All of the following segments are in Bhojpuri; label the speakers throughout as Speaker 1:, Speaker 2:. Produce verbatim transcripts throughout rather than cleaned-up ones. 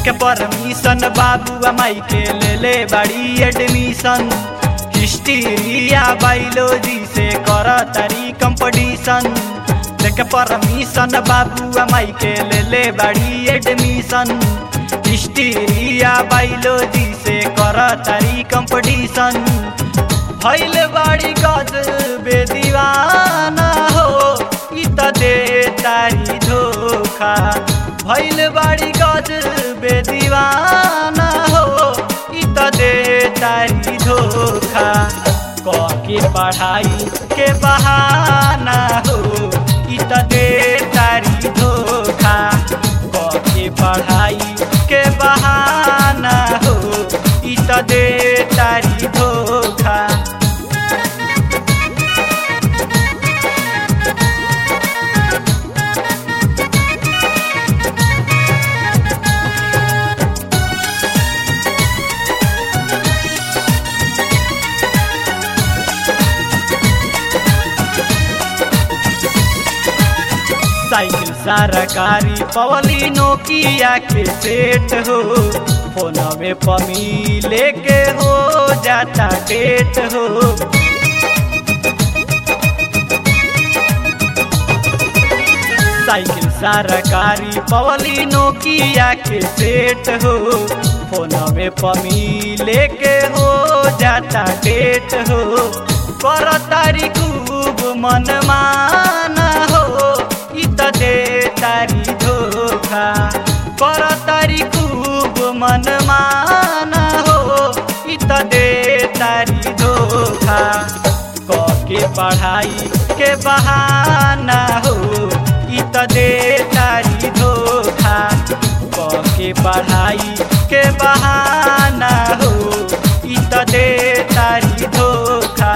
Speaker 1: लेके परमिशन बाबू माई के ले ले बड़ी एडमिशन। हिस्ट्री या बायोलॉजी से कर तारी कंपटीशन। लेके परमिशन बाबू माई के ले ले बड़ी एडमिशन। हिस्ट्री या बायोलॉजी से कर तारी कंपटीशन। भइल बड़ी गजबे दीवाना हो इ त दे तारी धोखा। भइल बड़ी गजबे दीवाना हो इ त दे तारी धोखा। के पढ़ाई के बहाना हो इ त दे तारी धोखा। के पढ़ाई के बहाना हो इ त दे तारी धोखा। साइकिल सरकारी पवली नोकिया के सेट हो। फोनवे पमी लेके हो जाता डेट हो। साइकिल सरकारी पवली नोकिया के सेट हो। फोनवे पमी लेके हो जाता डेट हो। कर तारी खूब मनमाना हो इ त दे तारी धोखा। कर तारी खूब मनमाना हो इ त दे तारी धोखा। के पढ़ाई के बहाना हो इ त दे तारी धोखा। के पढ़ाई के बहाना हो इ त दे तारी धोखा।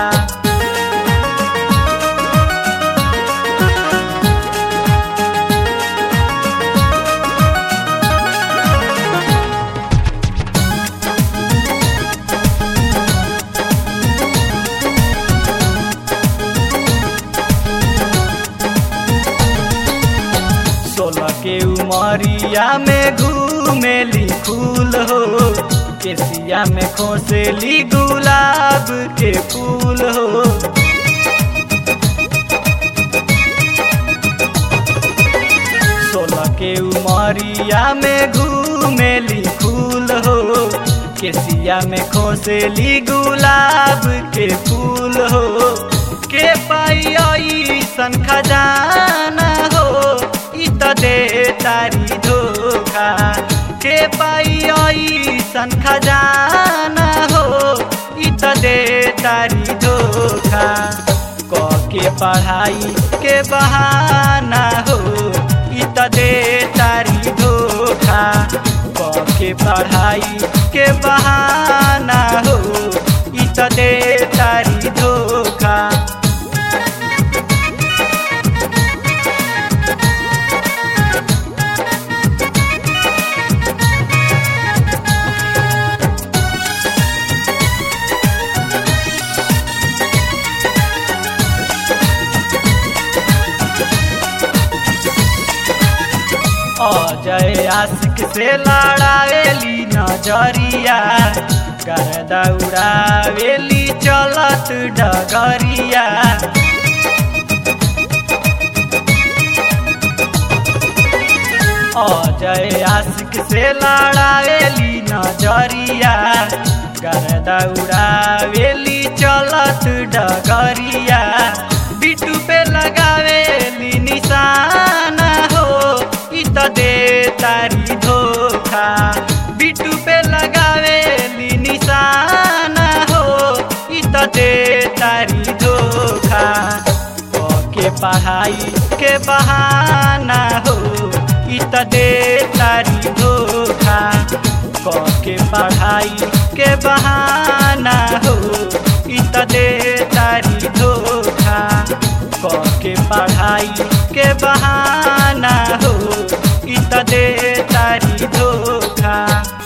Speaker 1: सोलह के उमरिया में घूमेली फूल हो। केसिया में खोसेली गुलाब के फूल हो। सोलह के उमरिया में घूमेली फूल हो। केसिया में खोसेली गुलाब के फूल हो। के पाई ऐसन खजाना हो इ त दे तारी धोखा। के पाई ऐसन खजाना हो इ त दे तारी धोखा। के पढ़ाई के बहाना हो इ त दे तारी धोखा। के पढ़ाई के बहाना हो इ त दे तारी धोखा। अजय आशिक से लड़ावेली नजरिया। गर्दा उड़ावेली चलत डगरिया। अजय आशिक से लड़ावेली नजरिया। गर्दा उड़ावेली चलत डगरिया। बिटू पे लगावेली निशाना हो इ त दे तारी धोखा। बिटू पे लगावेली निशाना हो इ त दे तारी धोखा। के पढ़ाई के बहाना हो इ त दे तारी धोखा। के पढ़ाई के बहाना हो इ त दे तारी धोखा। के पढ़ाई के बहाना हो इ त दे तारी धोखा।